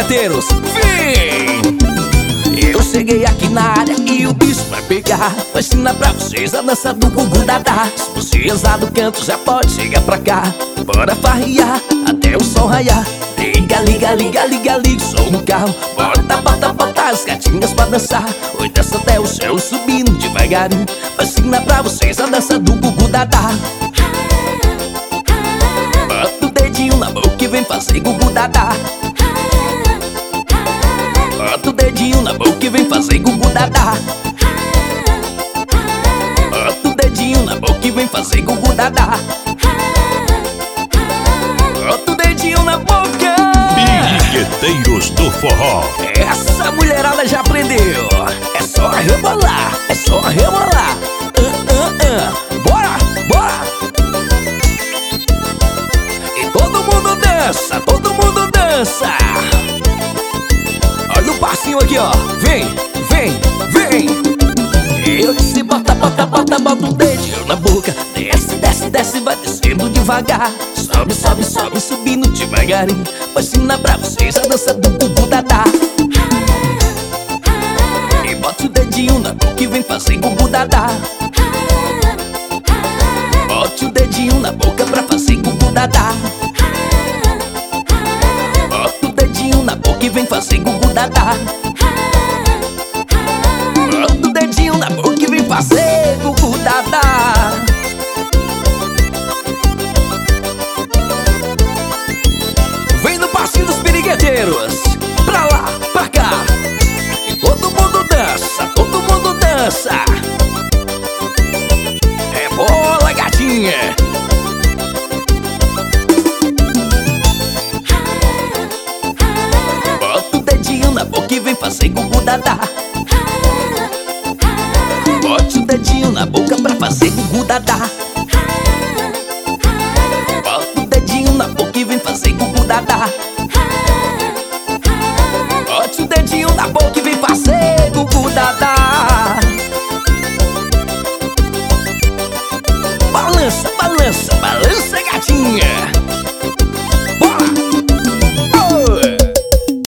pirigueteiros, vem! Eu cheguei aqui na área e o bicho vai pegar. Vou ensinar pra vocês a dança do Gugu Dadá. Se você usar do canto já pode chegar pra cá. Bora farrear até o sol raiar. Liga, liga, liga, liga, liga o som no carro. Bota, bota, bota as gatinhas pra dançar. Oi, dança até o céu subindo devagarinho. Vou ensinar pra vocês a dança do Gugu Dadá. Bota o dedinho na boca e vem fazer Gugu Dadá. Bota o dedinho na boca e vem fazer Gugu Dadá. Bota o dedinho na boca e vem fazer Gugu Dadá. Bota o dedinho na boca. Pirigueteiros do Forró. Essa mulherada já aprendeu. É só rebolar, é só rebolar. Bora, bora. E todo mundo dança, todo mundo dança. Olha o passinho aqui, ó. Vem, vem, vem. Eu disse bota, bota, bota, bota o dedinho na boca. Desce, desce, desce, vai descendo devagar. Sobe, sobe, sobe, subindo devagarinho. Vou ensinar pra vocês a dança do Gugu Dadá. E bota o dedinho na boca e vem fazer Gugu Dadá. Bote o dedinho na boca pra fazer Gugu Dadá. Bota o dedinho na boca e vem fazer Gugu Dadá. Bota o dedinho na boca e vem fazer Gugu Dadá. Vem no passinho dos pirigueteiros. Pra lá, pra cá. E todo mundo dança, todo mundo dança. É bola, gatinha. Bota o dedinho na boca e vem fazer Gugu Dadá. Bote o dedinho na boca pra fazer Gugu Dadá.